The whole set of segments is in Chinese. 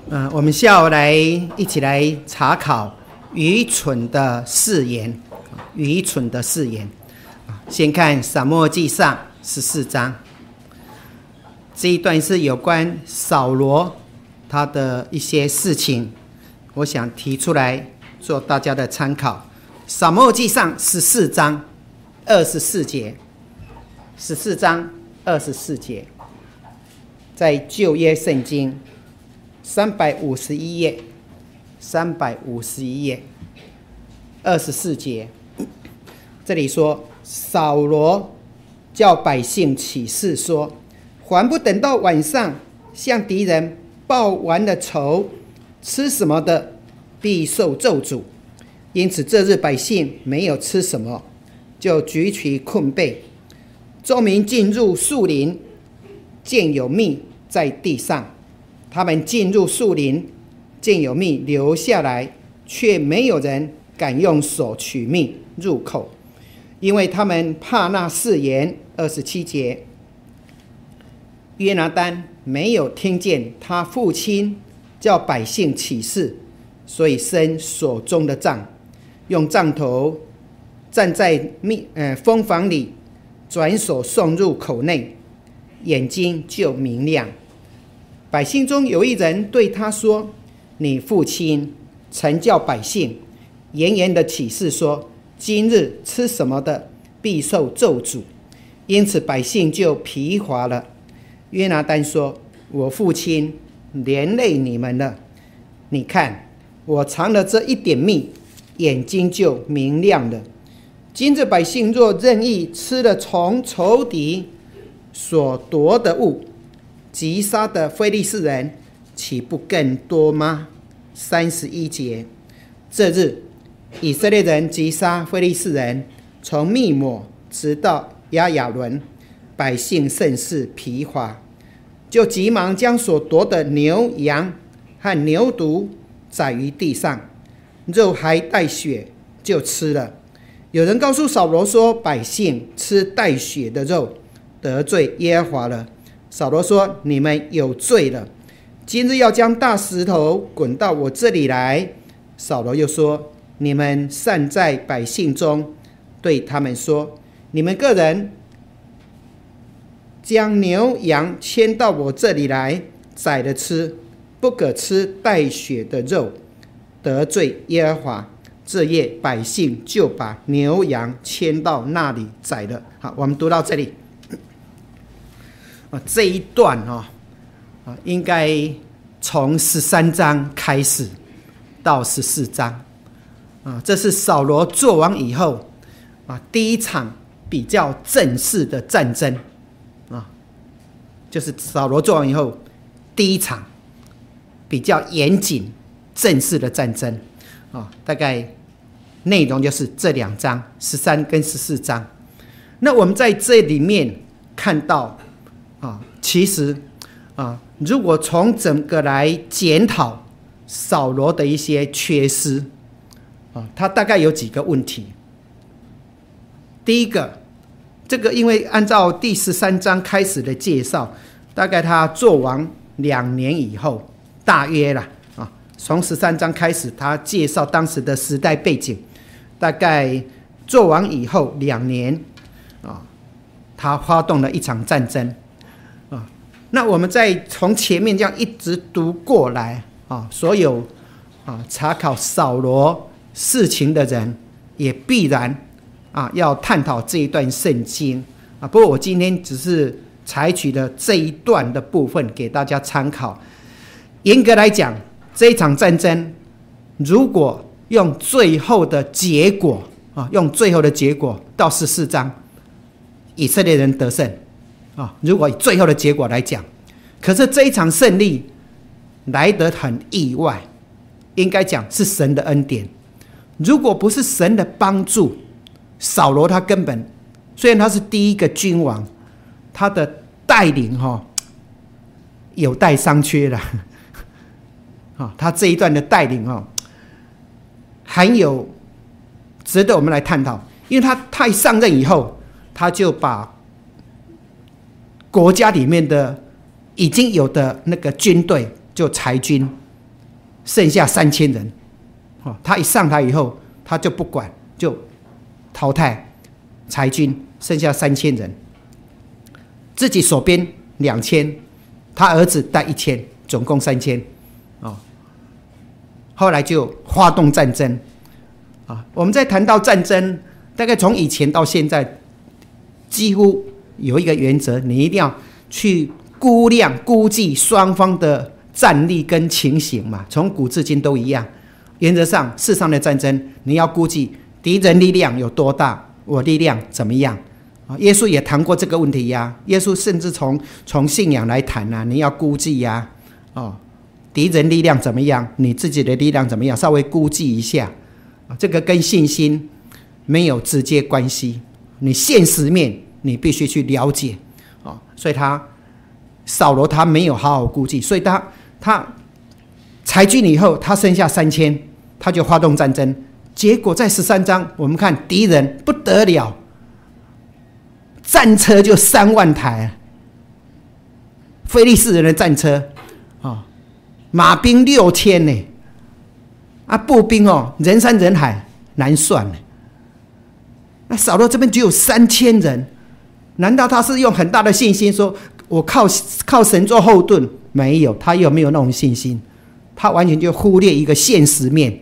我们下午一起来查考愚蠢的誓言。愚蠢的誓言，先看撒母耳记上14章，这一段是有关扫罗他的一些事情，我想提出来做大家的参考。撒母耳记上14章24节，14章24节，在旧约圣经351页24节，这里说扫罗叫百姓起誓说，还不等到晚上向敌人报完了仇，吃什么的必受咒诅。因此这日百姓没有吃什么，就举起棍背，众民进入树林，见有蜜在地上，他们进入树林，见有蜜留下来，却没有人敢用手取蜜入口，因为他们怕那誓言。27节，约拿单没有听见他父亲叫百姓起誓，所以伸手中的杖，用杖头站在蜂房里，转手送入口内，眼睛就明亮。百姓中有一人对他说，你父亲曾叫百姓严严的起誓说，今日吃什么的必受咒诅，因此百姓就疲乏了。约拿单说，我父亲连累你们了，你看我尝了这一点蜜，眼睛就明亮了。今日百姓若任意吃了从仇敌所夺的物，击杀的非利士人岂不更多吗？31节，这日以色列人击杀非利士人，从密抹直到亚雅伦，百姓甚是疲乏，就急忙将所夺的牛羊和牛犊宰于地上，肉还带血就吃了。有人告诉扫罗说，百姓吃带血的肉，得罪耶和华了。扫罗说，你们有罪了，今日要将大石头滚到我这里来。扫罗又说，你们散在百姓中，对他们说，你们个人将牛羊牵到我这里来，宰了吃，不可吃带血的肉，得罪耶和华。这夜百姓就把牛羊牵到那里宰了。好，我们读到这里。这一段应该从13章开始到14章，这是扫罗做王以后第一场比较正式的战争，就是扫罗做王以后第一场比较严谨正式的战争，大概内容就是这2章13跟14章。那我们在这里面看到其实如果从整个来检讨扫罗的一些缺失他大概有几个问题。第一个，这个因为按照第13章开始的介绍，大概他做王2年以后，大约啦从13章开始，他介绍当时的时代背景，大概做王以后2年他发动了一场战争那我们再从前面这样一直读过来所有查考扫罗事情的人也必然要探讨这一段圣经不过我今天只是采取了这一段的部分给大家参考。严格来讲，这一场战争如果用最后的结果到14章，以色列人得胜如果以最后的结果来讲，可是这一场胜利来得很意外，应该讲是神的恩典。如果不是神的帮助，扫罗他根本虽然他是第一个君王，他的带领有待商榷了他这一段的带领很有值得我们来探讨。因为他一上任以后，他就把国家里面的已经有的那个军队就裁军剩下3000人。他一上台以后，他就不管，就淘汰裁军，剩下3000人，自己手边2000，他儿子带1000，总共3000。后来就发动战争。我们在谈到战争，大概从以前到现在，几乎有一个原则，你一定要去估计双方的战力跟情形嘛，从古至今都一样。原则上，世上的战争，你要估计敌人力量有多大，我力量怎么样。耶稣也谈过这个问题呀。耶稣甚至从信仰来谈啊，你要估计呀，敌人力量怎么样，你自己的力量怎么样，稍微估计一下。这个跟信心没有直接关系，你现实面你必须去了解。所以扫罗他没有好好估计，所以他裁军以后，他剩下3000，他就发动战争。结果在13章，我们看敌人不得了，战车就3万台，非利士人的战车，马兵6000呢，步兵人山人海，难算呢。那扫罗这边只有3000人，难道他是用很大的信心说，我靠神做后盾？没有，他有没有那种信心？他完全就忽略一个现实面，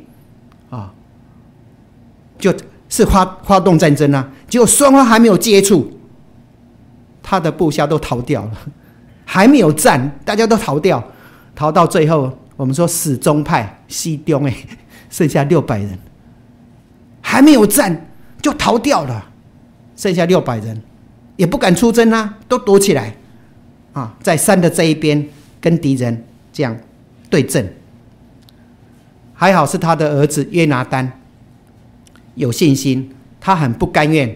就是发动战争啊。结果双方还没有接触，他的部下都逃掉了，还没有战，大家都逃掉，逃到最后，我们说死忠派西中剩下600人，还没有战就逃掉了，剩下600人也不敢出征啊，都躲起来在山的这一边跟敌人这样对阵。还好是他的儿子约拿单有信心，他很不甘愿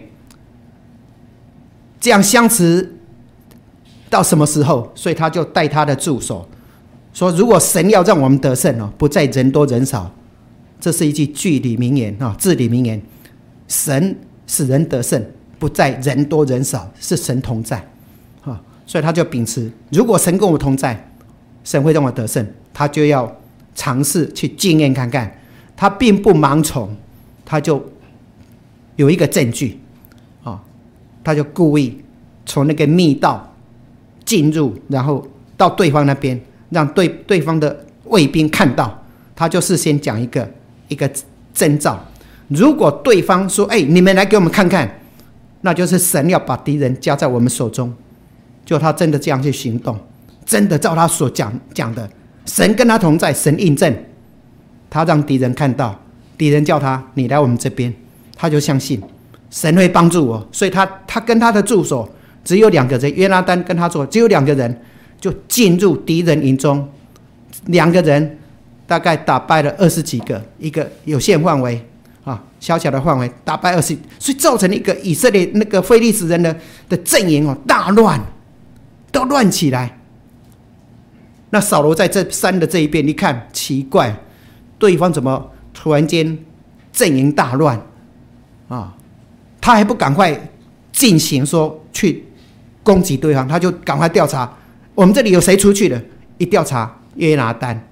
这样相持到什么时候，所以他就带他的助手说，如果神要让我们得胜，不在人多人少。这是一句至理名言，神使人得胜，不在人多人少，是神同在。所以他就秉持，如果神跟我同在，神会让我得胜，他就要尝试去经验看看。他并不盲从，他就有一个证据，他就故意从那个密道进入，然后到对方那边，让对方的卫兵看到，他就事先讲一个征兆。如果对方说你们来给我们看看，那就是神要把敌人交在我们手中。就他真的这样去行动，真的照他所讲的，神跟他同在，神印证，他让敌人看到，敌人叫他你来我们这边，他就相信神会帮助我。所以他跟他的助手只有2个人，约拿单跟他做只有2个人，就进入敌人营中，2个人大概打败了20几个，一个有限范围小小的范围打败20，所以造成一个以色列那个非利士人的阵营大乱，都乱起来。那扫罗在这山的这一边，你看奇怪，对方怎么突然间阵营大乱他还不赶快进行说去攻击对方，他就赶快调查我们这里有谁出去了。一调查约拿单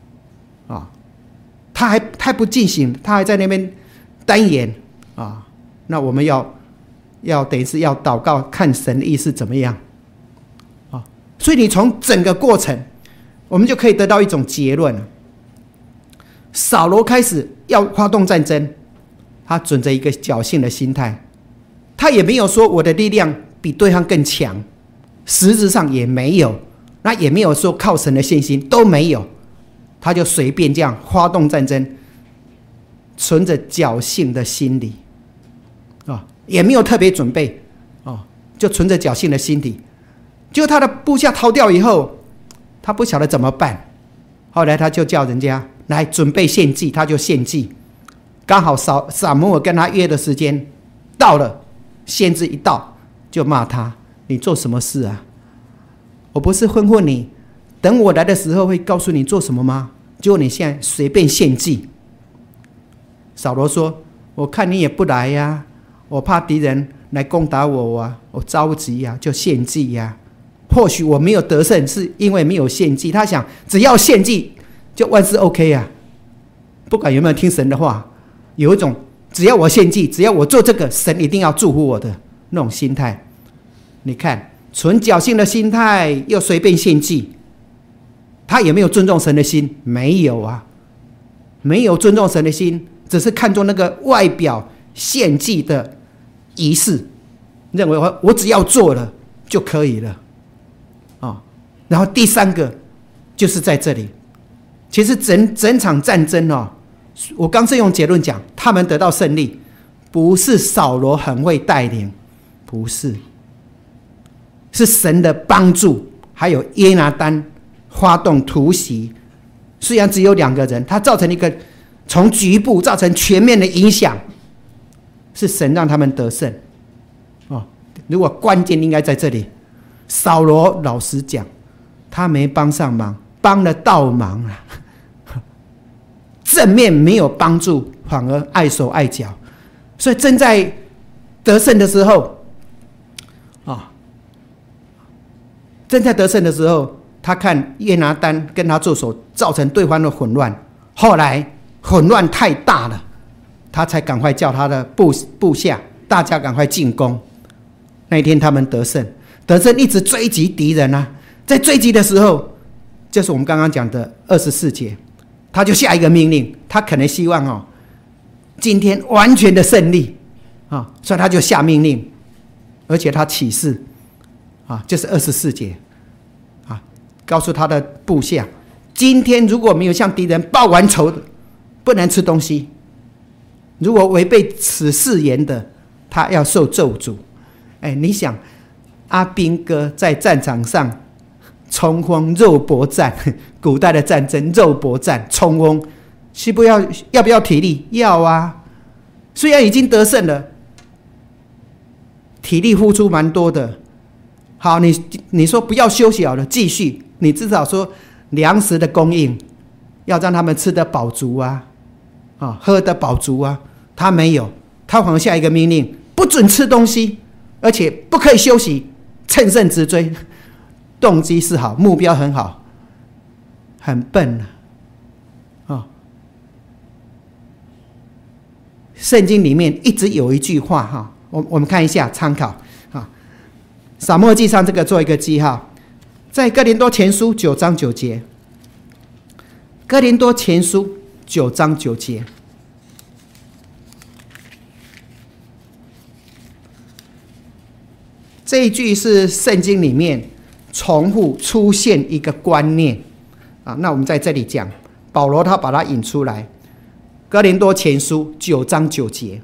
他还太不进行，他还在那边单言那我们要等于是要祷告，看神的意思怎么样所以你从整个过程，我们就可以得到一种结论了。扫罗开始要发动战争，他准着一个侥幸的心态，他也没有说我的力量比对方更强，实质上也没有，那也没有说靠神的信心，都没有，他就随便这样发动战争，存着侥幸的心理也没有特别准备就存着侥幸的心理。结果他的部下逃掉以后，他不晓得怎么办，后来他就叫人家来准备献祭，他就献祭。刚好撒母耳跟他约的时间到了，先知一到就骂他，你做什么事啊？我不是吩咐你等我来的时候会告诉你做什么吗？结果你现在随便献祭。扫罗说，我看你也不来呀，我怕敌人来攻打我我着急就献祭或许我没有得胜是因为没有献祭，他想只要献祭就万事 OK 不管有没有听神的话，有一种只要我献祭，只要我做这个，神一定要祝福我的那种心态。你看，存侥幸的心态又随便献祭，他有没有尊重神的心？没有啊，没有尊重神的心，只是看重那个外表献祭的仪式，认为我只要做了就可以了。然后第三个就是在这里，其实整场战争我刚是用结论讲，他们得到胜利，不是扫罗很会带领，不是，是神的帮助，还有约拿单发动突袭，虽然只有2个人，他造成一个从局部造成全面的影响，是神让他们得胜。如果关键应该在这里，扫罗老实讲，他没帮上忙，帮了倒忙了，正面没有帮助，反而碍手碍脚。所以正在得胜的时候，他看约拿单跟他做手，造成对方的混乱。后来混乱太大了，他才赶快叫他的部下，大家赶快进攻。那一天他们得胜，一直追击敌人啊。在追击的时候，就是我们刚刚讲的24节，他就下一个命令，他可能希望今天完全的胜利所以他就下命令，而且他起誓就是24节告诉他的部下，今天如果没有向敌人报完仇的，不能吃东西；如果违背此誓言的，他要受咒诅。你想阿兵哥在战场上冲锋肉搏战，古代的战争肉搏战冲锋，要不要体力？要啊。虽然已经得胜了，体力付出蛮多的。好，你说不要休息好了，继续。你至少说粮食的供应要让他们吃得饱足喝得饱足啊。他没有，他反而下一个命令，不准吃东西，而且不可以休息，乘胜直追。动机是好，目标很好，很笨圣经里面一直有一句话我们看一下参考撒母耳记上这个做一个记号，在哥林多前书9章9节，哥林多前书9章9节，这一句是圣经里面重复出现一个观念那我们在这里讲，保罗他把它引出来，哥林多前书9章9节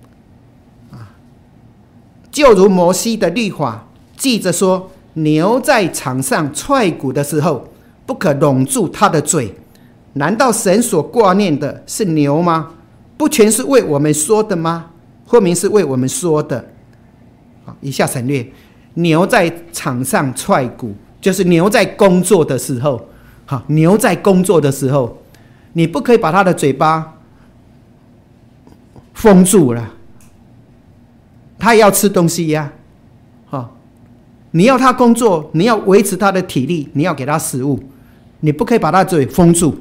就如摩西的律法记着说，牛在场上踹鼓的时候，不可拢住它的嘴。难道神所挂念的是牛吗？不全是为我们说的吗？或明是为我们说的。以下省略，牛在场上踹鼓，就是牛在工作的时候。牛在工作的时候，你不可以把它的嘴巴封住了，它也要吃东西呀。你要它工作，你要维持它的体力，你要给它食物，你不可以把它嘴封住。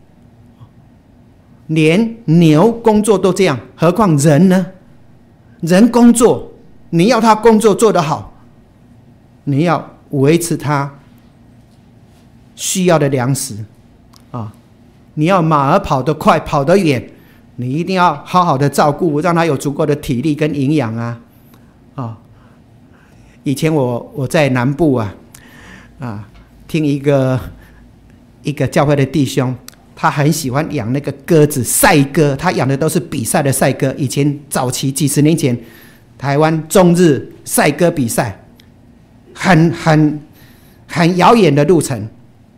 连牛工作都这样，何况人呢？人工作，你要他工作做得好，你要维持他需要的粮食你要马儿跑得快跑得远，你一定要好好的照顾，让他有足够的体力跟营养以前我在南部听一个教会的弟兄，他很喜欢养那个鸽子赛鸽，他养的都是比赛的赛鸽。以前早期几十年前，台湾中日赛鸽比赛，很遥远的路程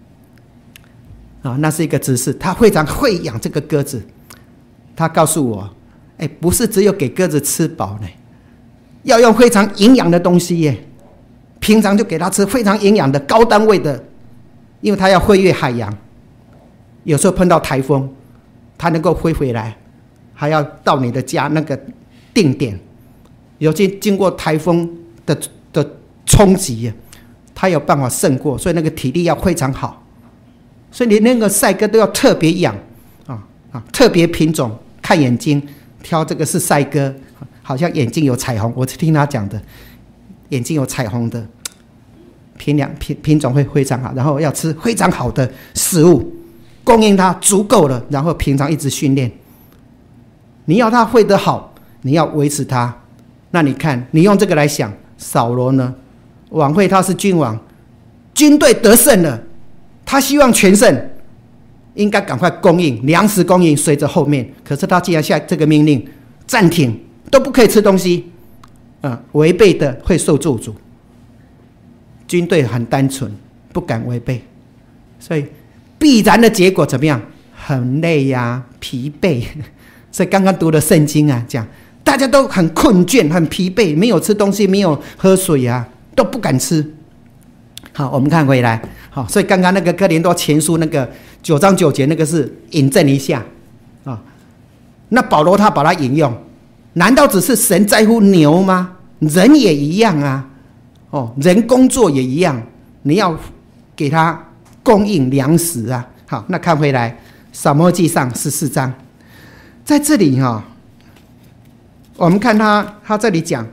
那是一个执事，他非常会养这个鸽子。他告诉我，不是只有给鸽子吃饱呢，要用非常营养的东西耶。平常就给它吃非常营养的高单位的，因为它要飞越海洋，有时候碰到台风，它能够飞回来，还要到你的家那个定点，尤其经过台风的冲击，它有办法胜过，所以那个体力要非常好，所以你那个赛鸽都要特别养特别品种看眼睛，挑这个是赛鸽，好像眼睛有彩虹，我是听他讲的，眼睛有彩虹的品种会非常好，然后要吃非常好的食物，供应它足够了，然后平常一直训练。你要它会得好，你要维持它。那你看，你用这个来想，扫罗呢，晚会他是君王，军队得胜了，他希望全胜，应该赶快供应粮食，供应随着后面。可是他既然下这个命令，暂停，都不可以吃东西，违背的会受咒诅。军队很单纯，不敢违背，所以必然的结果怎么样？很累呀，疲惫。所以刚刚读的圣经啊，讲大家都很困倦、很疲惫，没有吃东西，没有喝水啊，都不敢吃。好，我们看回来。好，所以刚刚那个哥林多前书那个9章9节那个是引证一下啊。那保罗他把它引用，难道只是神在乎牛吗？人也一样啊。人工作也一样，你要给他供应粮食啊。好，那看回来，撒母耳记上14章，在这里我们看他这里讲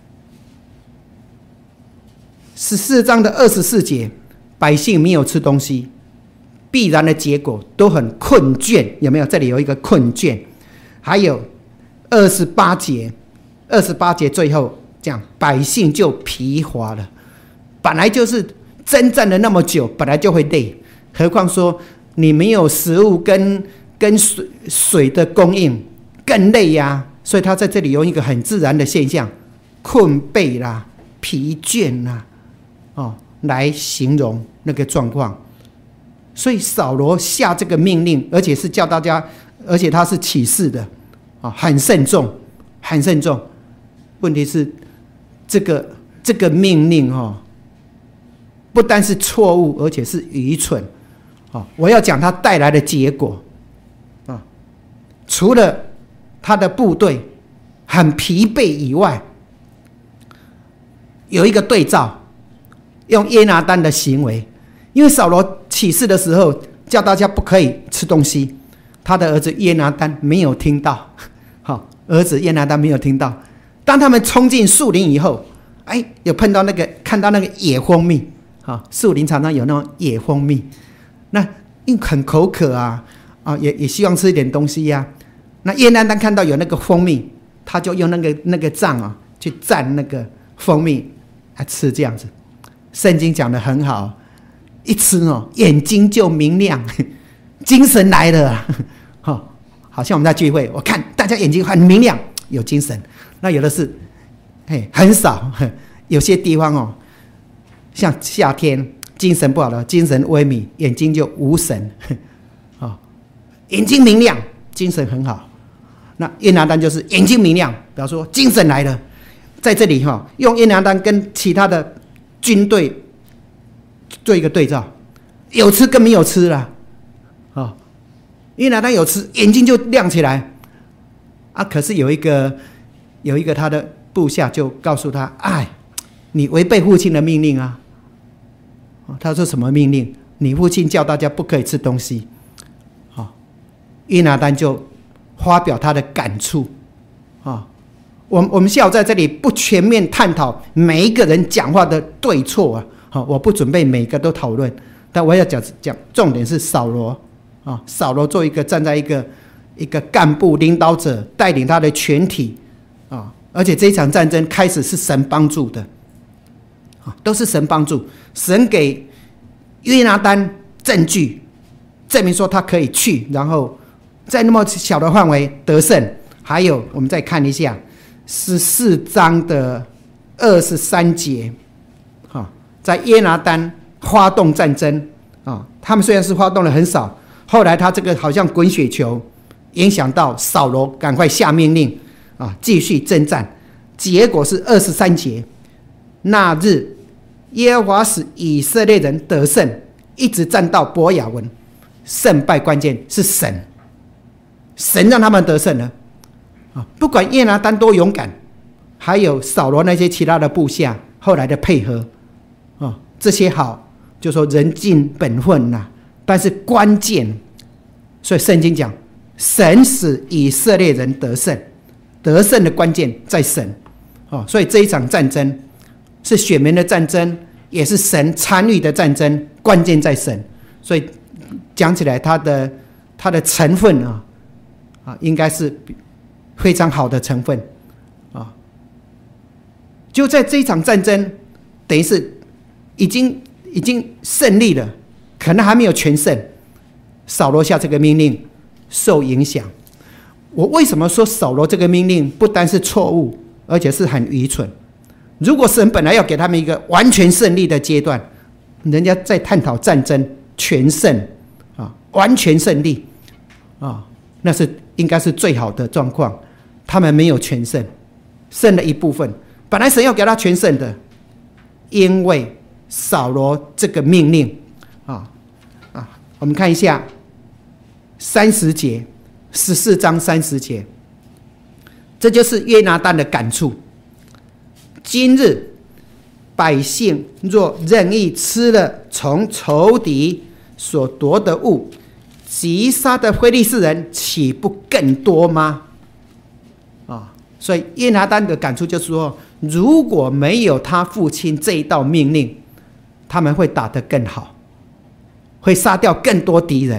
14章的24节，百姓没有吃东西，必然的结果都很困倦，有没有？这里有一个困倦。还有28节最后讲百姓就疲乏了，本来就是征战了那么久，本来就会累，何况说你没有食物跟水的供应，更累呀。所以他在这里用一个很自然的现象，困惫啦、疲倦啦，来形容那个状况。所以扫罗下这个命令，而且是叫大家，而且他是启示的，很慎重，很慎重。问题是这个命令不单是错误，而且是愚蠢。我要讲它带来的结果除了他的部队很疲惫以外，有一个对照，用约拿单的行为。因为扫罗起誓的时候叫大家不可以吃东西，他的儿子约拿单没有听到。儿子约拿单没有听到。当他们冲进树林以后，有看到那个野蜂蜜，树林常常有那种野蜂蜜，那因为很口渴也希望吃一点东西呀。那约拿单看到有那个蜂蜜，他就用那个杖去蘸那个蜂蜜来吃，这样子。圣经讲得很好，一吃眼睛就明亮，精神来了。好像我们在聚会，我看大家眼睛很明亮，有精神。那有的是很少，有些地方像夏天精神不好的，精神萎靡，眼睛就无神。眼睛明亮，精神很好。那约拿单就是眼睛明亮，比方说精神来了。在这里用约拿单跟其他的军队做一个对照，有吃跟没有吃啦。约拿单有吃，眼睛就亮起来可是有一个他的部下就告诉他，你违背父亲的命令啊。他说什么命令？你父亲叫大家不可以吃东西。约拿单就发表他的感触。我们下午在这里不全面探讨每一个人讲话的对错我不准备每个都讨论，但我要讲重点是扫罗。扫罗做一个站在一个干部领导者，带领他的全体而且这一场战争开始是神帮助的都是神帮助。神给约拿单证据，证明说他可以去，然后在那么小的范围得胜。还有我们再看一下14章的23节，在约拿单发动战争他们虽然是发动了很少，后来他这个好像滚雪球，影响到扫罗赶快下命令继续征战。结果是23节，那日耶和华使以色列人得胜，一直战到伯亚文。胜败关键是神让他们得胜了不管约拿单多勇敢，还有扫罗那些其他的部下后来的配合这些好，就说人尽本分但是关键，所以圣经讲神使以色列人得胜，得胜的关键在神。所以这一场战争是选民的战争，也是神参与的战争，关键在神。所以讲起来，它的成分应该是非常好的成分就在这一场战争，等于是已经胜利了，可能还没有全胜。扫罗下这个命令，受影响。我为什么说扫罗这个命令不单是错误，而且是很愚蠢？如果神本来要给他们一个完全胜利的阶段，人家在探讨战争全胜完全胜利那是应该是最好的状况。他们没有全胜，胜了一部分。本来神要给他全胜的，因为扫罗这个命令我们看一下30节，14章30节，这就是约拿单的感触。今日百姓若任意吃了从仇敌所夺的物，击杀的非利士人岂不更多吗？所以约拿单的感触就是说，如果没有他父亲这一道命令，他们会打得更好，会杀掉更多敌人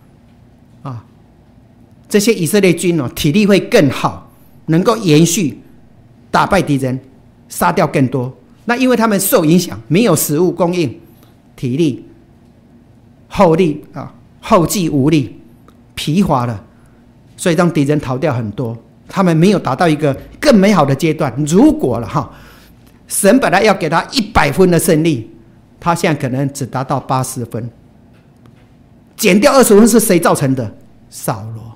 这些以色列军体力会更好，能够延续打败敌人，杀掉更多。那因为他们受影响，没有食物供应，体力后继无力，疲乏了，所以让敌人逃掉很多。他们没有达到一个更美好的阶段。如果神本来要给他100分的胜利，他现在可能只达到80分，减掉20分是谁造成的？扫罗。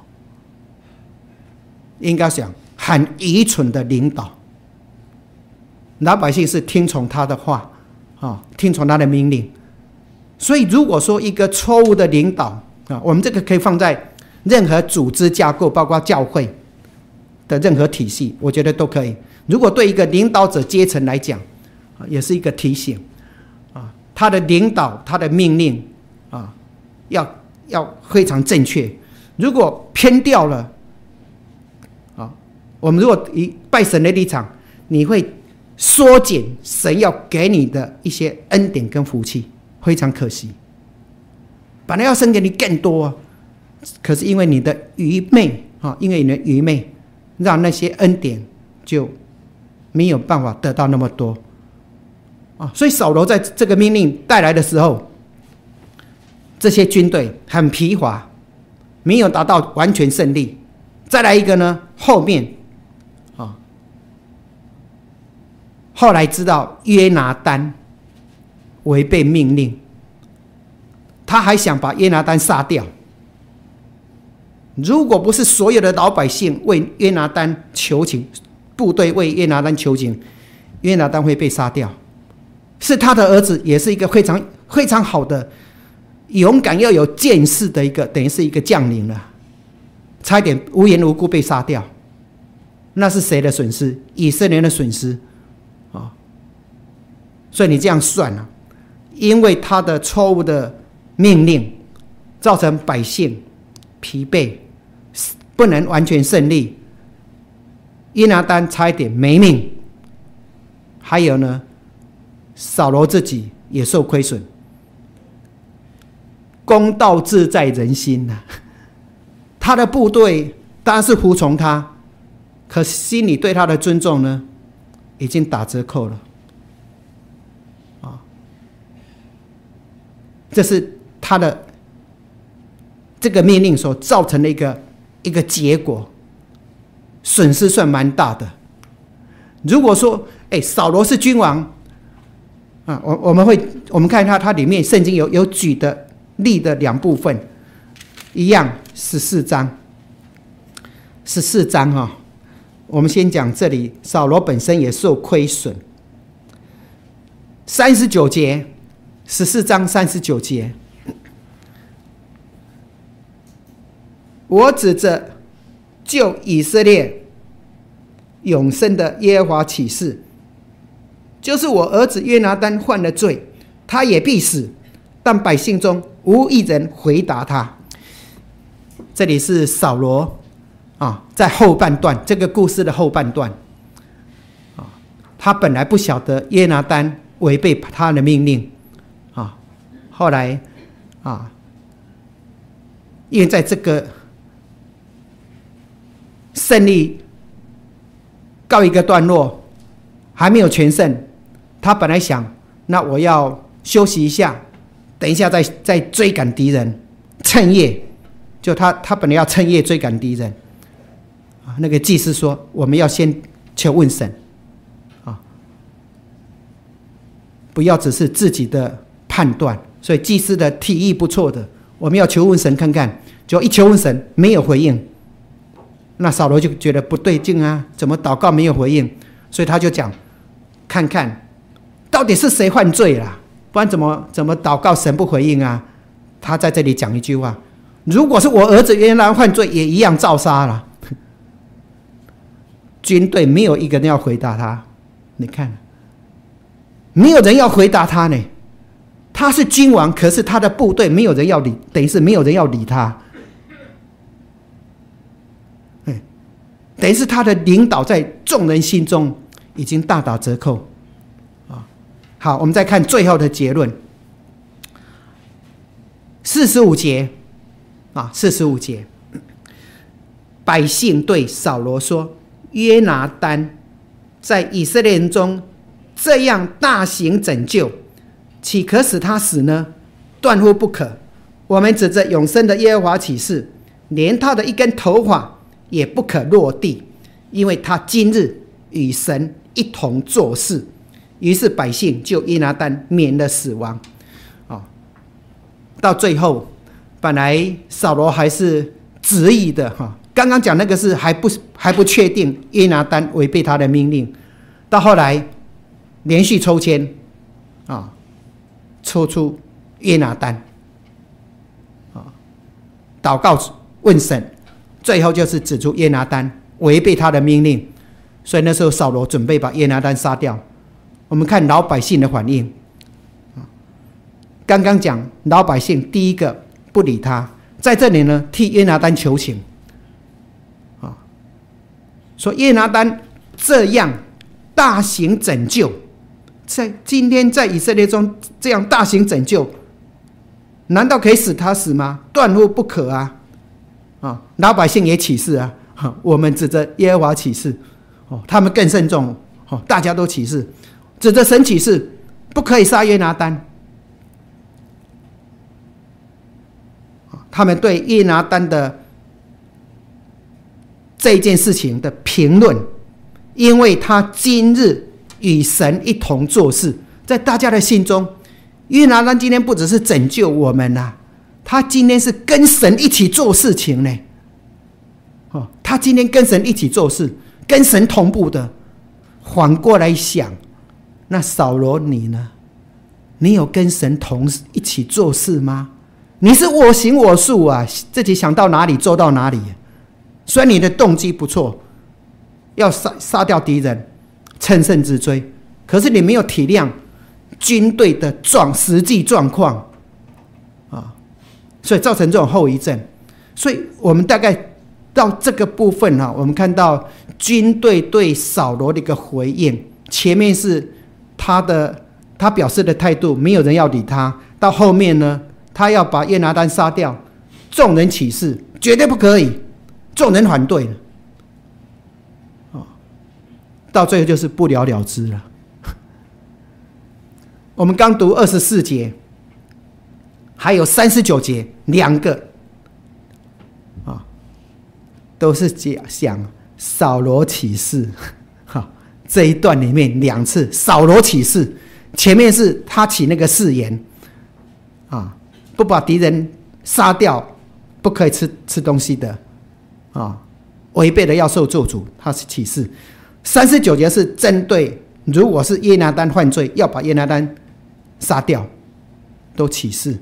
应该讲很愚蠢的领导，老百姓是听从他的话听从他的命令。所以如果说一个错误的领导我们这个可以放在任何组织架构，包括教会的任何体系，我觉得都可以。如果对一个领导者阶层来讲也是一个提醒他的领导，他的命令要非常正确。如果偏掉了我们如果以拜神的立场，你会缩减神要给你的一些恩典跟福气，非常可惜。本来要神给你更多可是因为你的愚昧让那些恩典就没有办法得到那么多所以扫罗在这个命令带来的时候，这些军队很疲乏，没有达到完全胜利。再来一个呢，后面后来知道约拿单违背命令，他还想把约拿单杀掉。如果不是所有的老百姓为约拿单求情，部队为约拿单求情，约拿单会被杀掉。是他的儿子，也是一个非常非常好的勇敢又有见识的一个，等于是一个将领了，差一点无缘无故被杀掉。那是谁的损失？以色列人的损失所以你这样算因为他的错误的命令，造成百姓疲惫，不能完全胜利。约拿单差一点没命，还有呢，扫罗自己也受亏损。公道自在人心他的部队当然是服从他，可心里对他的尊重呢，已经打折扣了这是他的这个命令所造成的一个结果，损失算蛮大的。如果说扫罗是君王我们看他里面圣经有举的例的2部分，一样14章我们先讲这里，扫罗本身也受亏损。39节，14章39节，我指着救以色列永生的耶和华起誓，就是我儿子约拿单犯了罪，他也必死，但百姓中无一人回答他。 这里是扫罗在后半段，这个故事的后半段他本来不晓得约拿单违背他的命令后来因为在这个胜利告一个段落，还没有全胜，他本来想，那我要休息一下，等一下再追赶敌人，趁夜，就他本来要趁夜追赶敌人那个祭司说，我们要先求问神不要只是自己的判断，所以祭司的提议不错的，我们要求问神看看，就一求问神没有回应，那扫罗就觉得不对劲啊，怎么祷告没有回应？所以他就讲，看看到底是谁犯罪啦，不然怎么祷告神不回应啊？他在这里讲一句话，如果是我儿子约拿单犯罪，也一样照杀了。军队没有一个人要回答他，你看没有人要回答他呢。他是君王，可是他的部队没有人要理，等于是没有人要理他。等于是他的领导在众人心中已经大打折扣好，我们再看最后的结论，45节45节，百姓对扫罗说，约拿单在以色列人中这样大行拯救，岂可使他死呢？断乎不可。我们指着永生的耶和华起誓，连他的一根头发也不可落地，因为他今日与神一同做事。于是百姓就约拿单免了死亡到最后本来扫罗还是执意的刚刚讲那个是还不确定约拿单违背他的命令，到后来连续抽签抽出约拿单祷告问神，最后就是指出约拿单违背他的命令，所以那时候扫罗准备把约拿单杀掉。我们看老百姓的反应刚刚讲老百姓第一个不理他，在这里呢替约拿单求情说约拿单这样大行拯救，在今天在以色列中这样大行拯救，难道可以使他死吗？断乎不可老百姓也起誓我们指着耶和华起誓他们更慎重大家都起誓，指着神起誓，不可以杀约拿单他们对约拿单的这件事情的评论，因为他今日与神一同做事，在大家的心中，约拿单今天不只是拯救我们他今天是跟神一起做事情呢他今天跟神一起做事，跟神同步的。反过来想，那扫罗你呢？你有跟神一起做事吗？你是我行我素自己想到哪里做到哪里虽然你的动机不错，要杀掉敌人，乘胜追击，可是你没有体谅军队的实际状况所以造成这种后遗症。所以我们大概到这个部分我们看到军队对扫罗的一个回应，前面是他表示的态度，没有人要理他，到后面呢他要把约拿单杀掉，众人起誓绝对不可以，众人反对到最后就是不了了之了。我们刚读24节还有39节两个都是讲扫罗起誓这一段里面两次扫罗起誓，前面是他起那个誓言不把敌人杀掉，不可以吃东西的违背了要受咒诅，他是起誓。39节是针对如果是约拿单犯罪，要把约拿单杀掉，都起誓。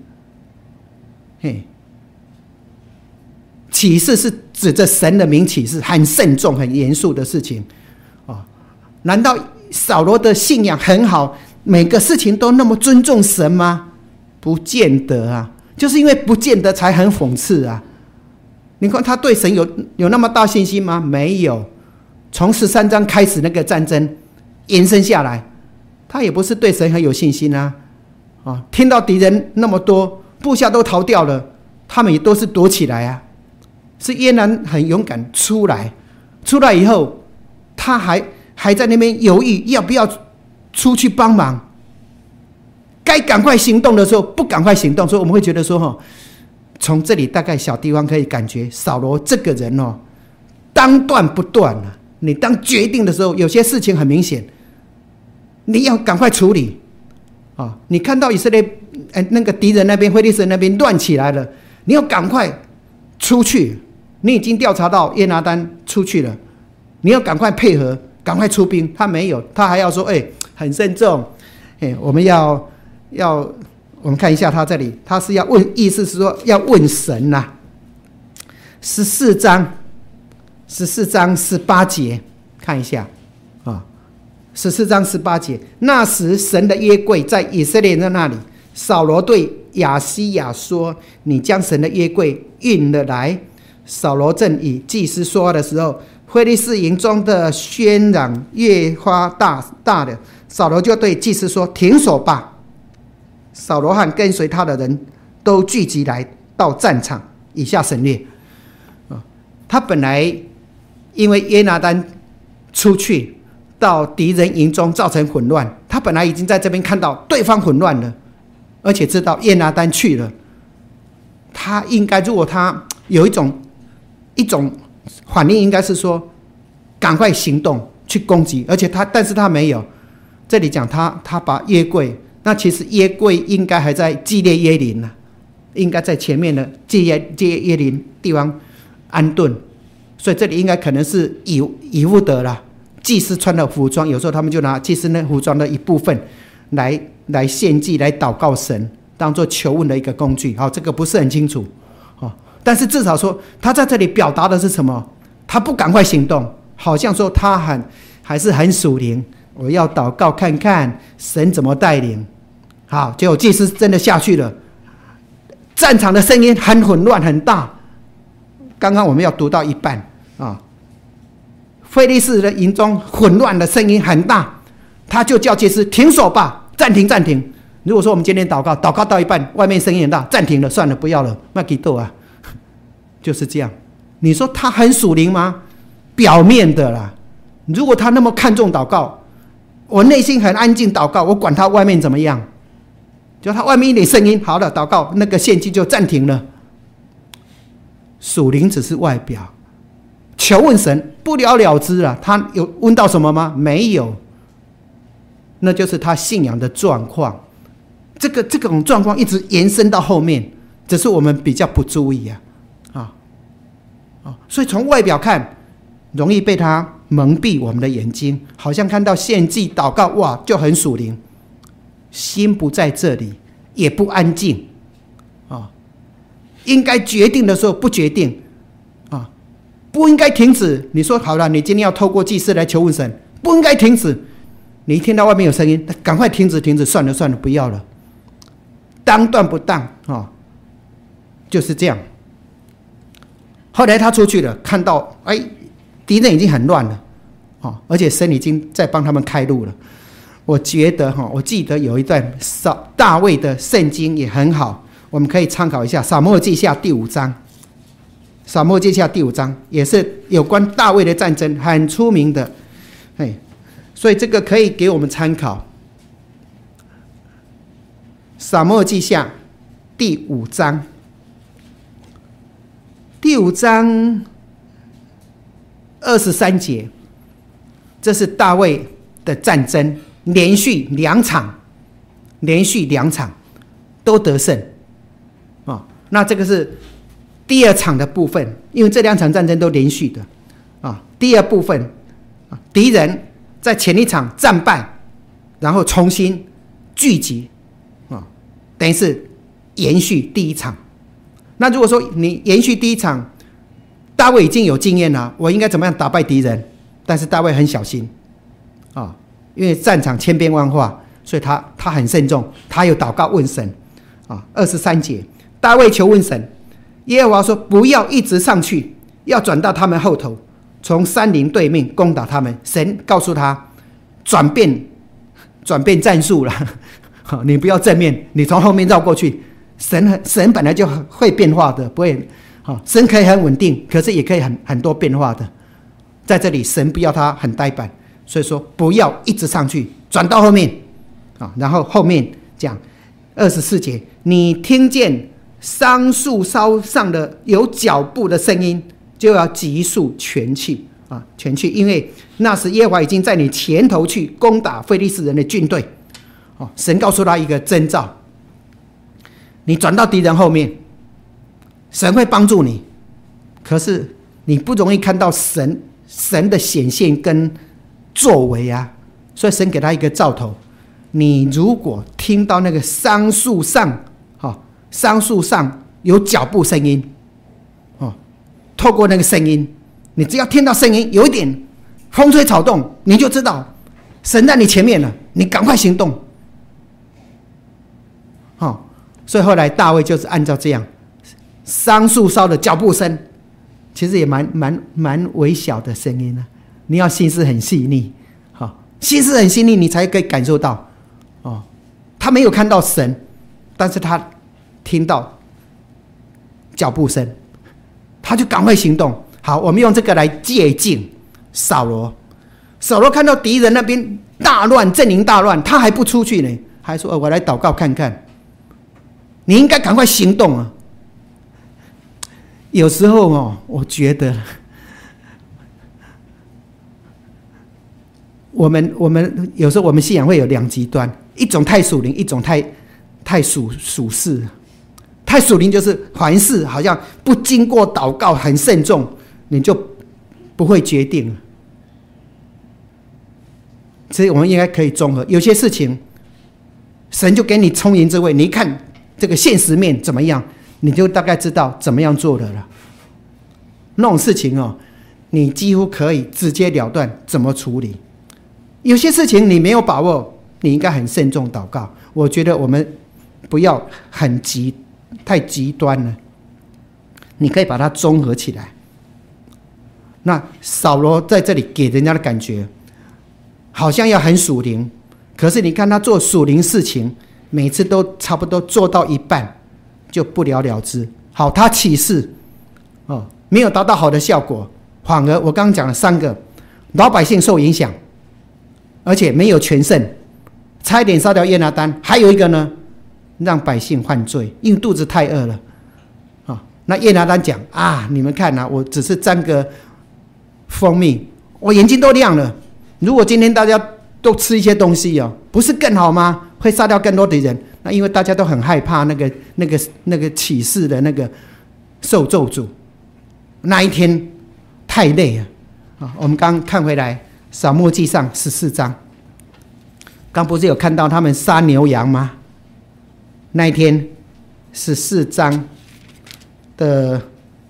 起誓是指着神的名起誓，很慎重很严肃的事情难道扫罗的信仰很好，每个事情都那么尊重神吗？不见得就是因为不见得才很讽刺你看他对神有那么大信心吗？没有。从13章开始那个战争延伸下来，他也不是对神很有信心啊。听到敌人那么多，部下都逃掉了，他们也都是躲起来啊。是约拿很勇敢出来以后，他还在那边犹豫要不要出去帮忙。该赶快行动的时候不赶快行动，所以我们会觉得说，从这里大概小地方可以感觉扫罗这个人当断不断啊。你当决定的时候，有些事情很明显，你要赶快处理你看到以色列那个敌人那边非利士人那边乱起来了，你要赶快出去。你已经调查到约拿单出去了，你要赶快配合，赶快出兵。他没有，他还要说很慎重。我们看一下他这里，他是要问，意思是说要问神呐。14章18节，看一下14章18节，那时神的约柜在以色列人那里，扫罗对亚西亚说：“你将神的约柜运了来。”扫罗正与祭司说话的时候，非利士营中的喧嚷越发大了。扫罗就对祭司说：“停手吧！”扫罗和跟随他的人都聚集来到战场，以下省略。他本来因为约拿单出去到敌人营中造成混乱，他本来已经在这边看到对方混乱了，而且知道约拿单去了，他应该如果他有一种反应，应该是说赶快行动去攻击，但是他没有。这里讲他把约柜，那其实约柜应该还在基列耶琳呢，应该在前面的基列耶琳地方安顿，所以这里应该可能是以弗得啦，祭司穿的服装，有时候他们就拿祭司那服装的一部分来献祭，来祷告神，当做求问的一个工具。这个不是很清楚。但是至少说他在这里表达的是什么？他不赶快行动，好像说他还是很属灵，我要祷告看看神怎么带领。好，结果祭司真的下去了，战场的声音很混乱很大。刚刚我们要读到一半非利士的营中混乱的声音很大，他就叫祭司停手吧，暂停。如果说我们今天祷告到一半，外面声音很大，暂停了，算了，不要了，那给斗啊。就是这样。你说他很属灵吗？表面的啦。如果他那么看重祷告，我内心很安静祷告，我管他外面怎么样，就他外面一点声音，好了，祷告那个献祭就暂停了。属灵只是外表，求问神不了了之了。他有问到什么吗？没有。那就是他信仰的状况。这种状况一直延伸到后面，只是我们比较不注意所以从外表看，容易被他蒙蔽我们的眼睛，好像看到献祭祷告，哇，就很属灵，心不在这里，也不安静应该决定的时候不决定不应该停止。你说好了，你今天要透过祭司来求问神，不应该停止。你一听到外面有声音，赶快停止，算了，不要了。当断不当就是这样。后来他出去了，看到敌人已经很乱了而且神已经在帮他们开路了。我记得有一段大卫的圣经也很好，我们可以参考一下撒母耳记下第5章。撒母耳记下第5章也是有关大卫的战争，很出名的所以这个可以给我们参考。撒母耳记下第5章，第5章23节，这是大卫的战争，连续两场都得胜那这个是第2场的部分，因为这2场战争都连续的第2部分敌人在前一场战败，然后重新聚集等于是延续第1场。那如果说你延续第1场，大卫已经有经验了，我应该怎么样打败敌人？但是大卫很小心因为战场千变万化，所以他很慎重，他有祷告问神23节，大卫求问神， 耶和华说：“不要一直上去，要转到他们后头，从山林对面攻打他们。”神告诉他转变战术了，你不要正面，你从后面绕过去。神本来就会变化的，不会，神可以很稳定，可是也可以很多变化的。在这里，神不要他很呆板，所以说不要一直上去，转到后面，然后后面讲24节，你听见桑树梢上的有脚步的声音，就要急速全去，因为那时耶和华已经在你前头去攻打非利士人的军队。神告诉他一个征兆，你转到敌人后面，神会帮助你，可是你不容易看到神的显现跟作为啊，所以神给他一个兆头，你如果听到那个桑树上有脚步声音，透过那个声音，你只要听到声音有一点风吹草动，你就知道神在你前面了，你赶快行动。所以后来大卫就是按照这样，桑树梢的脚步声，其实也蛮微小的声音啊。你要心思很细腻，心思很细腻，你才可以感受到。他没有看到神，但是他听到脚步声，他就赶快行动。好，我们用这个来借鉴扫罗。扫罗看到敌人那边大乱，阵营大乱，他还不出去呢，还说：“我来祷告看看。”你应该赶快行动啊！有时候我觉得我们有时候我们信仰会有两极端，一种太属灵，一种太属世。太属灵就是凡事好像不经过祷告很慎重，你就不会决定了。所以我们应该可以综合，有些事情神就给你聪明智慧，你一看这个现实面怎么样，你就大概知道怎么样做的了。那种事情你几乎可以直截了当怎么处理。有些事情你没有把握，你应该很慎重祷告。我觉得我们不要太极端了，你可以把它综合起来。那扫罗在这里给人家的感觉好像要很属灵，可是你看他做属灵事情，每次都差不多做到一半就不了了之。好，他起誓没有达到好的效果，反而我刚刚讲了3个，老百姓受影响，而且没有全胜，差一点杀掉约拿单。还有一个呢，让百姓犯罪，因为肚子太饿了。那约拿单讲你们看我只是沾个蜂蜜，我眼睛都亮了。如果今天大家都吃一些东西不是更好吗？会杀掉更多的人。那因为大家都很害怕那个起誓的那个受咒诅，那一天太累了。我们刚看回来撒母耳记上14章，刚不是有看到他们杀牛羊吗？那一天14章的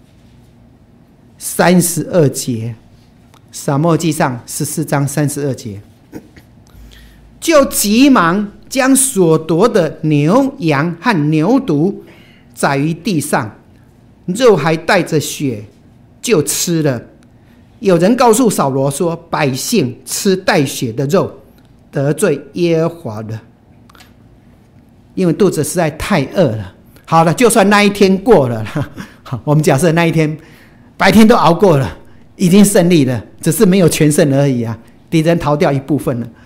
32节，撒母耳记上14章32节，就急忙将所夺的牛羊和牛犊宰于地上，肉还带着血，就吃了。有人告诉扫罗说，百姓吃带血的肉，得罪耶和华了，因为肚子实在太饿了。好了，就算那一天过了，好，我们假设那一天白天都熬过了，已经胜利了，只是没有全胜而已啊，敌人逃掉一部分了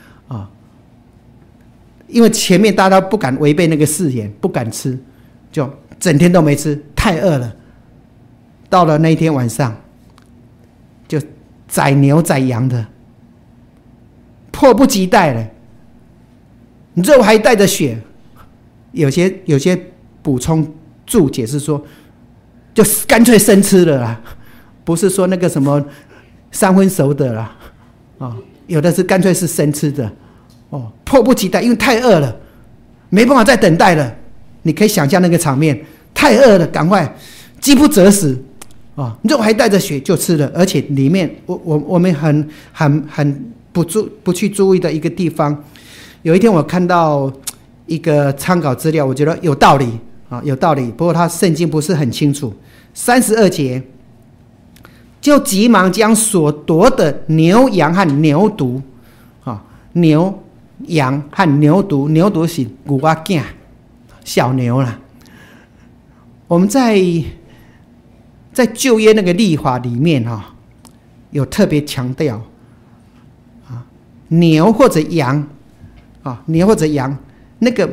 因为前面大家都不敢违背那个誓言，不敢吃，就整天都没吃，太饿了。到了那一天晚上，就宰牛宰羊的，迫不及待了，肉还带着血。有些补充注解是说，就干脆生吃了啦，不是说那个什么3分熟的啦有的是干脆是生吃的迫不及待，因为太饿了，没办法再等待了。你可以想象那个场面，太饿了，赶快饥不择食肉还带着血就吃了。而且里面我们很不去注意的一个地方，有一天我看到一个参考资料，我觉得有道理有道理，不过他圣经不是很清楚。 32节，就急忙将所夺的牛羊和牛犊，牛羊和牛犊，牛犊是牛仔囝，小牛啦。我们在旧约那个律法里面有特别强调牛或者羊牛或者羊那个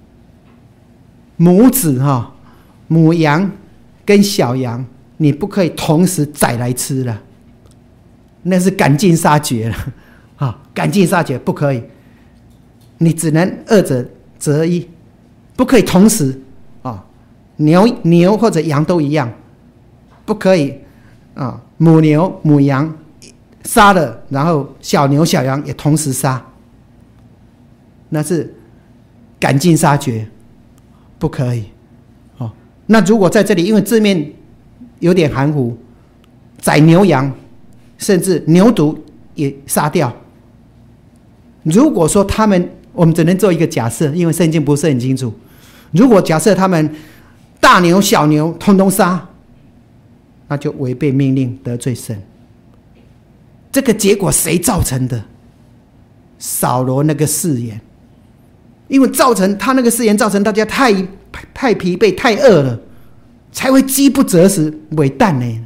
母子母羊跟小羊，你不可以同时宰来吃了，那是赶尽杀绝了赶尽杀绝，不可以，你只能二者择一，不可以同时牛或者羊都一样，不可以母牛母羊杀了，然后小牛小羊也同时杀，那是赶尽杀绝，不可以那如果在这里，因为字面有点含糊，宰牛羊，甚至牛犊也杀掉。如果说我们只能做一个假设，因为圣经不是很清楚。如果假设他们大牛小牛通通杀，那就违背命令，得罪神。这个结果谁造成的？扫罗那个誓言，因为他那个誓言造成大家太疲惫太饿了，才会饥不择食伪蛋呢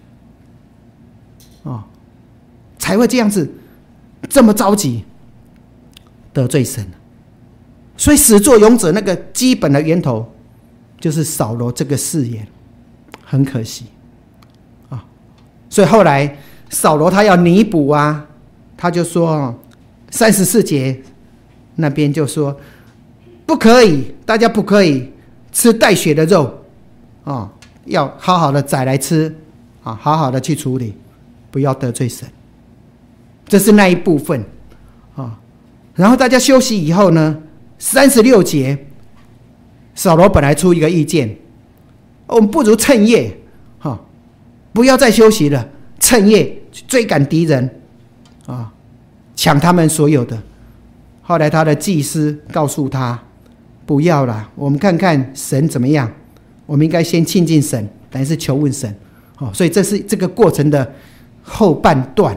才会这样子这么着急得罪神。所以始作俑者那个基本的源头就是扫罗这个誓言，很可惜所以后来扫罗他要弥补他就说34节那边就说不可以，大家不可以吃带血的肉要好好的宰来吃好好的去处理，不要得罪神。这是那一部分然后大家休息以后呢，36节扫罗本来出一个意见，我们不如趁夜不要再休息了，趁夜追赶敌人抢他们所有的。后来他的祭司告诉他不要啦，我们看看神怎么样，我们应该先亲近神，等于是求问神所以这是这个过程的后半段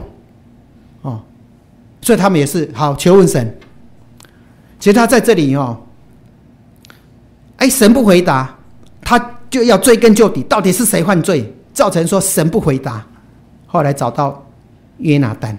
所以他们也是好求问神。其实他在这里神不回答，他就要追根究底，到底是谁犯罪造成说神不回答。后来找到约拿单，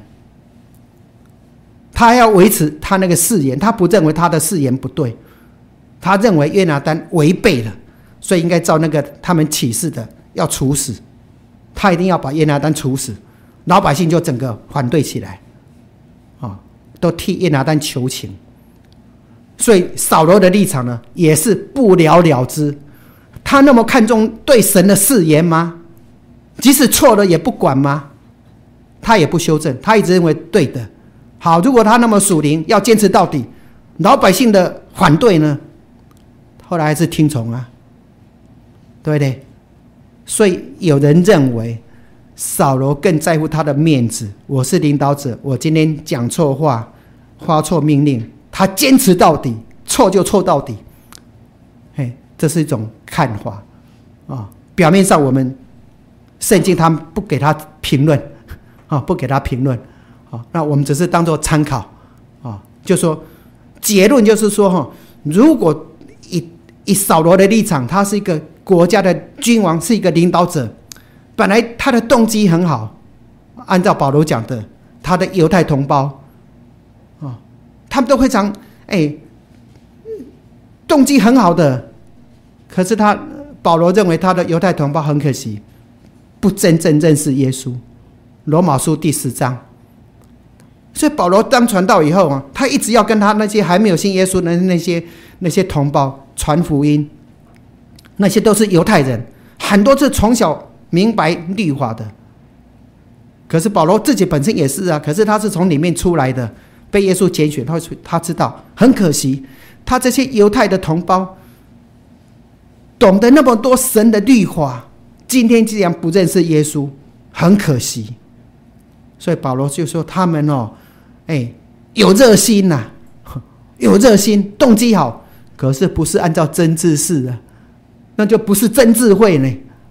他要维持他那个誓言，他不认为他的誓言不对，他认为约拿单违背了，所以应该照那个他们起誓的要处死，他一定要把约拿单处死。老百姓就整个反对起来都替约拿单求情。所以扫罗的立场呢也是不了了之。他那么看重对神的誓言吗？即使错了也不管吗？他也不修正，他一直认为对的。好，如果他那么属灵要坚持到底，老百姓的反对呢，后来还是听从对不对？所以有人认为扫罗更在乎他的面子，我是领导者，我今天讲错话发错命令，他坚持到底，错就错到底。这是一种看法表面上我们圣经他们不给他评论不给他评论那我们只是当作参考就说结论就是说如果以扫罗的立场，他是一个国家的君王，是一个领导者，本来他的动机很好，按照保罗讲的，他的犹太同胞他们都非常动机很好的，可是保罗认为他的犹太同胞很可惜不真正认识耶稣，罗马书第10章。所以保罗当传道以后他一直要跟他那些还没有信耶稣的那些同胞传福音，那些都是犹太人，很多是从小明白律法的。可是保罗自己本身也是可是他是从里面出来的，被耶稣拣选，他知道很可惜，他这些犹太的同胞懂得那么多神的律法，今天既然不认识耶稣，很可惜。所以保罗就说他们有热心有热心，动机好，可是不是按照真智识那就不是真智慧呢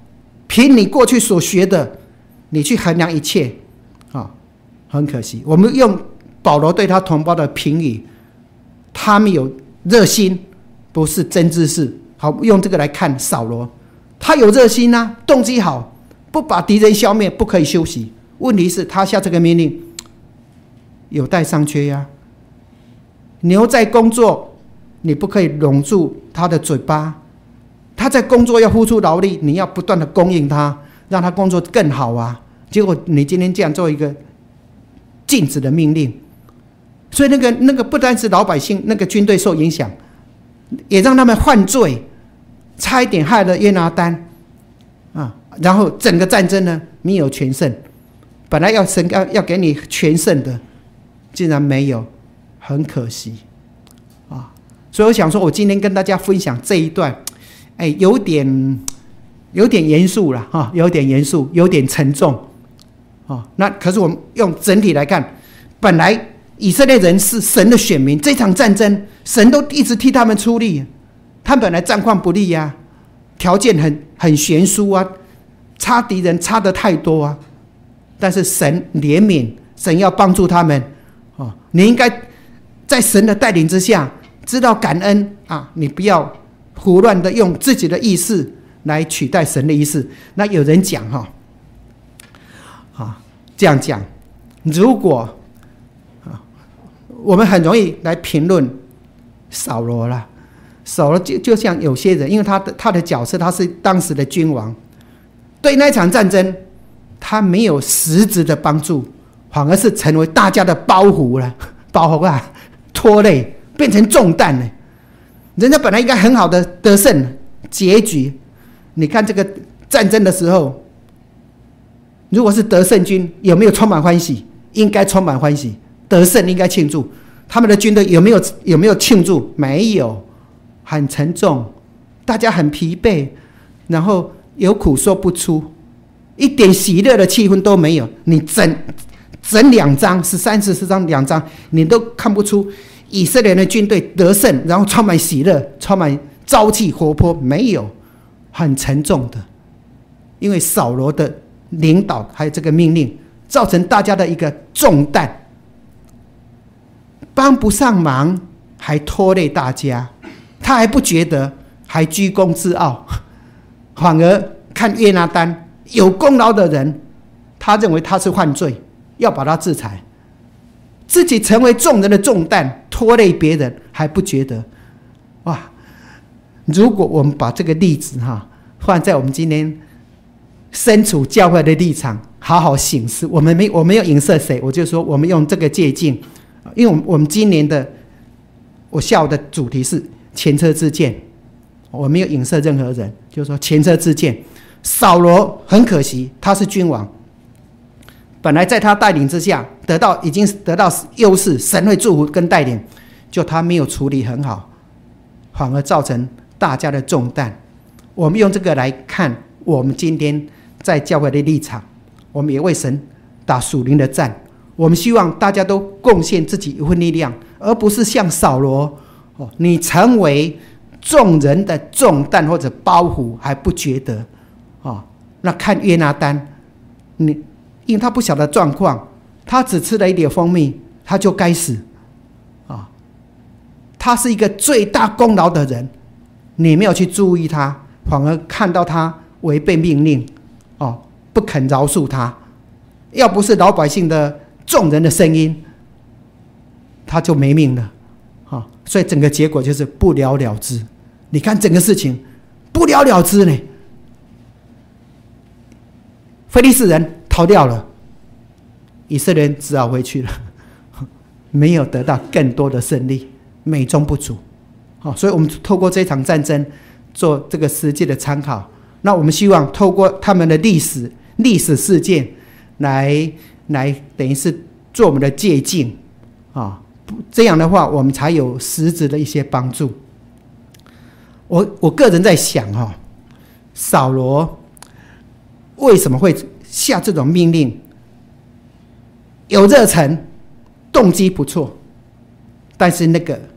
凭你过去所学的，你去衡量一切，很可惜。我们用保罗对他同胞的评语，他们有热心，不是真知识。好，用这个来看扫罗，他有热心啊，动机好，不把敌人消灭，不可以休息。问题是，他下这个命令有待商榷呀。牛在工作，你不可以拢住他的嘴巴。他在工作要付出劳力，你要不断的供应他，让他工作更好啊。结果你今天这样做一个禁止的命令，所以那个不单是老百姓，那个军队受影响，也让他们犯罪，差一点害了约拿单啊。然后整个战争呢，没有全胜。本来神要给你全胜的，竟然没有，很可惜啊。所以我想说，我今天跟大家分享这一段，有点严肃了哈，有点严肃，有点沉重啊。那可是我们用整体来看，本来以色列人是神的选民，这场战争神都一直替他们出力，他们本来战况不利啊，条件很悬殊啊，差敌人差得太多啊。但是神怜悯，神要帮助他们你应该在神的带领之下，知道感恩啊，你不要胡乱的用自己的意识来取代神的意思。那有人讲这样讲，如果我们很容易来评论扫罗啦，扫罗就像有些人，因为他的角色，他是当时的君王，对那场战争他没有实质的帮助，反而是成为大家的包袱了，拖累，变成重担了。人家本来应该很好的得胜结局，你看这个战争的时候，如果是得胜军，有没有充满欢喜？应该充满欢喜，得胜应该庆祝。他们的军队有没有庆祝？没有，很沉重，大家很疲惫，然后有苦说不出，一点喜乐的气氛都没有。你整2章13、14章2章，你都看不出以色列的军队得胜，然后充满喜乐，充满朝气活泼，没有，很沉重的。因为扫罗的领导还有这个命令，造成大家的一个重担，帮不上忙，还拖累大家，他还不觉得，还居功自傲，反而看约拿单有功劳的人，他认为他是犯罪，要把他制裁，自己成为众人的重担，拖累别人还不觉得。哇！如果我们把这个例子放在我们今天身处教会的立场，好好省思。我没有影射谁，我就说我们用这个借鉴，因为我们今年的我下午的主题是前车之鉴，我没有影射任何人，就是说前车之鉴。扫罗很可惜，他是君王，本来在他带领之下已经得到优势，神会祝福跟带领，就他没有处理很好，反而造成大家的重担。我们用这个来看我们今天在教会的立场，我们也为神打属灵的战。我们希望大家都贡献自己一份力量，而不是像扫罗你成为众人的重担或者包袱还不觉得那看约拿单，因为他不晓得状况，他只吃了一点蜂蜜，他就该死他是一个最大功劳的人，你没有去注意他，反而看到他违背命令不肯饶恕他。要不是老百姓的众人的声音，他就没命了所以整个结果就是不了了之。你看整个事情不了了之呢，非利士人逃掉了，以色列人只好回去了，没有得到更多的胜利，美中不足所以我们透过这场战争做这个实际的参考。那我们希望透过他们的历史事件来等于是做我们的借鉴这样的话我们才有实质的一些帮助。我个人在想扫罗为什么会下这种命令？有热忱，动机不错，但是那个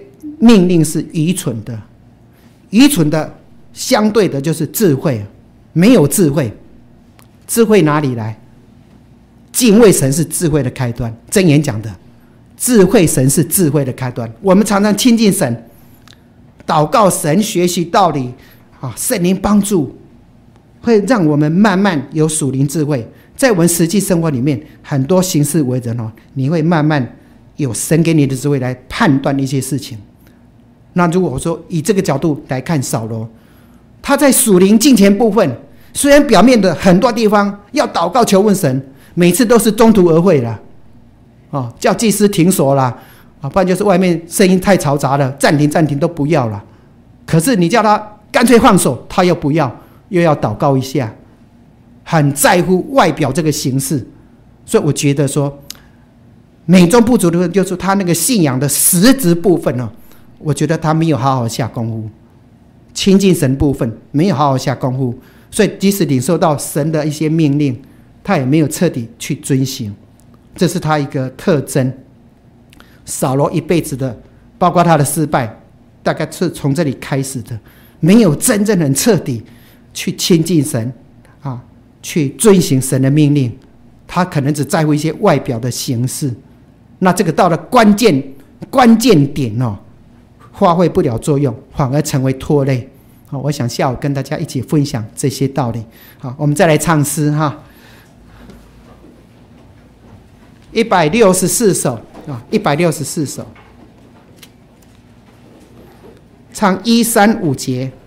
命令是愚蠢的，愚蠢的相对的就是智慧。 没有智慧，智慧哪里来？敬畏神是智慧的开端。箴言讲的，智慧神是智慧的开端。我们常常亲近神，祷告神，学习道理，圣灵帮助，会让我们慢慢有属灵智慧。在我们实际生活里面，很多行事为人你会慢慢有神给你的智慧来判断一些事情。那如果我说以这个角度来看扫罗，他在属灵敬虔部分，虽然表面的很多地方要祷告求问神，每次都是中途而废了，叫祭司停手了，不然就是外面声音太嘈杂了，暂停都不要了。可是你叫他干脆放手，他又不要，又要祷告一下，很在乎外表这个形式。所以我觉得说，美中不足的就是他那个信仰的实质部分我觉得他没有好好下功夫，亲近神部分没有好好下功夫，所以即使领受到神的一些命令，他也没有彻底去遵行，这是他一个特征。扫罗一辈子的，包括他的失败，大概是从这里开始的，没有真正很彻底去亲近神去遵行神的命令，他可能只在乎一些外表的形式，那这个到了关键点发挥不了作用，反而成为拖累。我想下午跟大家一起分享这些道理。好，我们再来唱诗164首164首，唱1、3、5节。